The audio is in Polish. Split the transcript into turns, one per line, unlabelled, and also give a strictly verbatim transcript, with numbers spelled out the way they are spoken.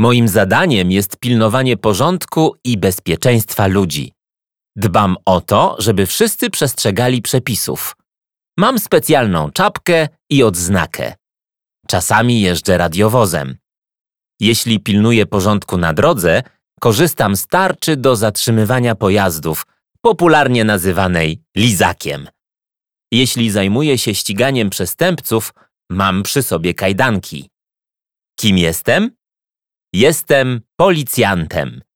Moim zadaniem jest pilnowanie porządku i bezpieczeństwa ludzi. Dbam o to, żeby wszyscy przestrzegali przepisów. Mam specjalną czapkę i odznakę. Czasami jeżdżę radiowozem. Jeśli pilnuję porządku na drodze, korzystam z tarczy do zatrzymywania pojazdów, popularnie nazywanej lizakiem. Jeśli zajmuję się ściganiem przestępców, mam przy sobie kajdanki. Kim jestem? Jestem policjantem.